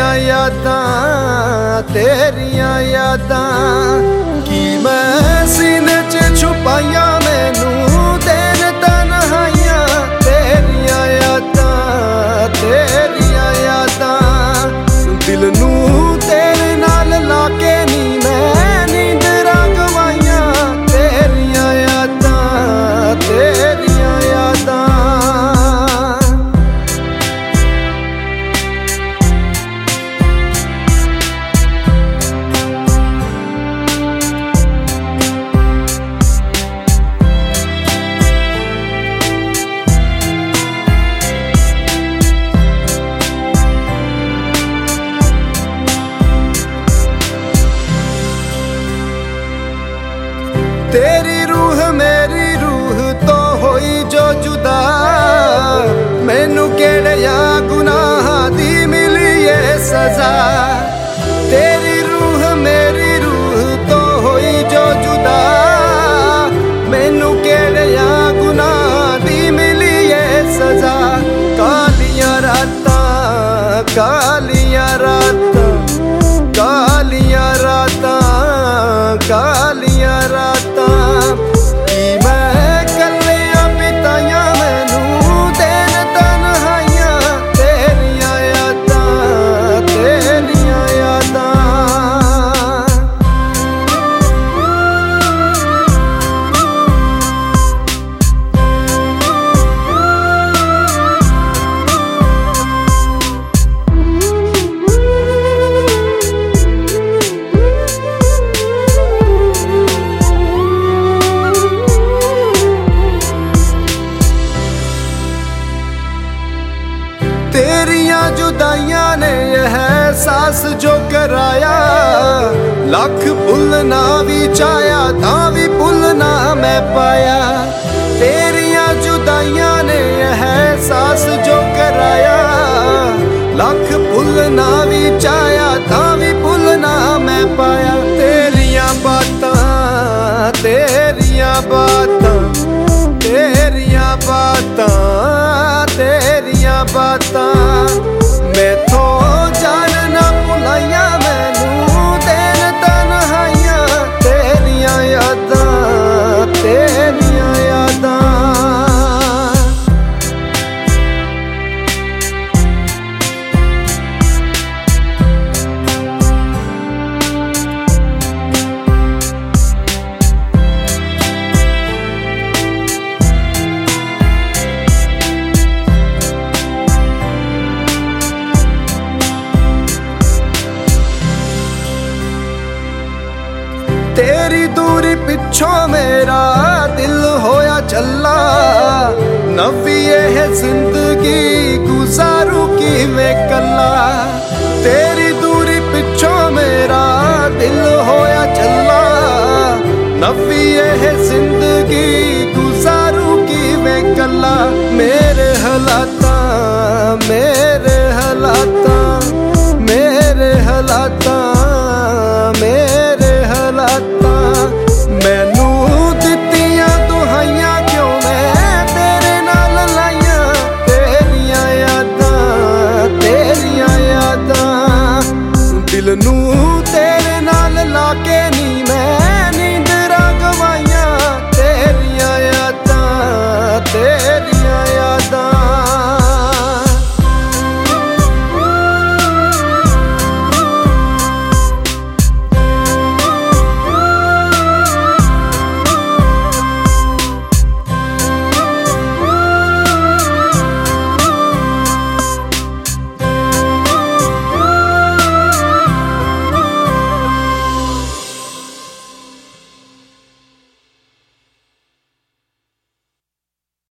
तेरियां यादां तेरियां यादां कि मैं सीने च छुपाइयां मैनू देन तन्हाइयां तेरियां यादां तेरियां यादां दिल नू तेरे नाल लाके नी मैं नींदरां गवाइयां तेरियां यादां तेरियां यादां तेरी रूह मेरी रूह तो होई जो जुदा मैनू केड़िया गुनाह दी मिली ये सजा तेरी रूह मेरी रूह तो होई जो जुदा मैनू केड़िया गुनाह दी मिली ये सजा कालियां रातां कालियां रातां कालियां रातां कालियां रातां कि मैं कलियां बिताइयां मैनू देन तन्हाइयां तेरियां यादां तेरियां यादां तेरियां जुदाइयां ने यह एहसास जो कराया लख भुलना भी चाया तां भी भुलना मैं पाया तेरियां जुदाइयां ने यह एहसास जो कराया लख भुलना भी चाया तां भी भुलना मैं पाया तेरियां बातां तेरियां बातां तेरियां बातां तेरियां बातां मैथों जान ना भुलाइयां मैनू देन तन्हाइयां तेरियां यादां तेरियां यादां तेरी दूरी पिछों मेरा दिल होया चला नवी यह जिंदगी गुजारू किवें कला तेरी दूरी पिछों मेरा दिल होया चला नवी यह जिंदगी गुजारू किवें कला मेरे हालातां मेरे हालातां मेरे हालातां मेरे हालातां मैनू दित्तियां दुहाइयां क्यों मैं तेरे नाल लाइयां तेरियां यादां दिल नू